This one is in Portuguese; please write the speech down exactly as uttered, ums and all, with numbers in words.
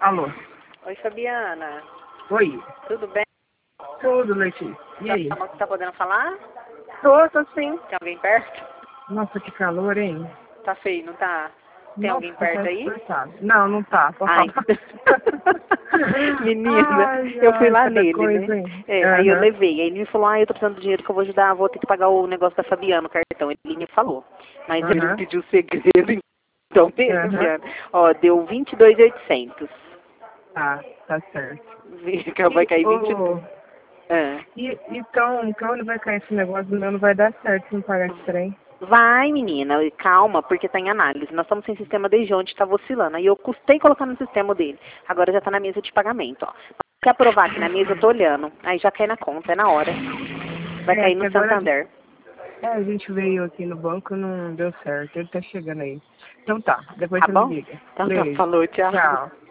Alô? Oi, Fabiana. Oi. Tudo bem? Tudo, Letícia. E aí? Tá, tá podendo falar? Tô, tô sim. Tem alguém perto? Nossa, que calor, hein? Tá feio, não tá? Tem Nossa, alguém perto tá aí? insuportável. Não, não tá. Pode Ai. falar. Menina, Ai, eu fui ai, lá cada nele, coisa, né? hein? É, aí eu Aham. levei. Aí ele me falou, ah, eu tô precisando de dinheiro que eu vou ajudar, vou ter que pagar o negócio da Fabiana, o cartão. Ele me falou. Mas ele Aham. pediu segredo, então mesmo, Aham. Fabiana. Ó, deu vinte e dois mil e oitocentos. Tá, tá certo. Vai E, cair vinte e dois. ô, Ah. e, então, quando vai cair esse negócio do meu, não vai dar certo se não pagar esse trem. Vai, menina, calma, porque tá em análise. Nós estamos sem sistema desde ontem, tá oscilando. Aí eu custei colocar no sistema dele. Agora já tá na mesa de pagamento, ó. Quer aprovar aqui na mesa, eu tô olhando. Aí já cai na conta, é na hora. Vai É, cair que no agora Santander. é, a gente veio aqui no banco, não deu certo. Ele tá chegando aí. Então tá, depois Tá você me bom? liga. Então tá, Beijo. falou, tchau. Tchau.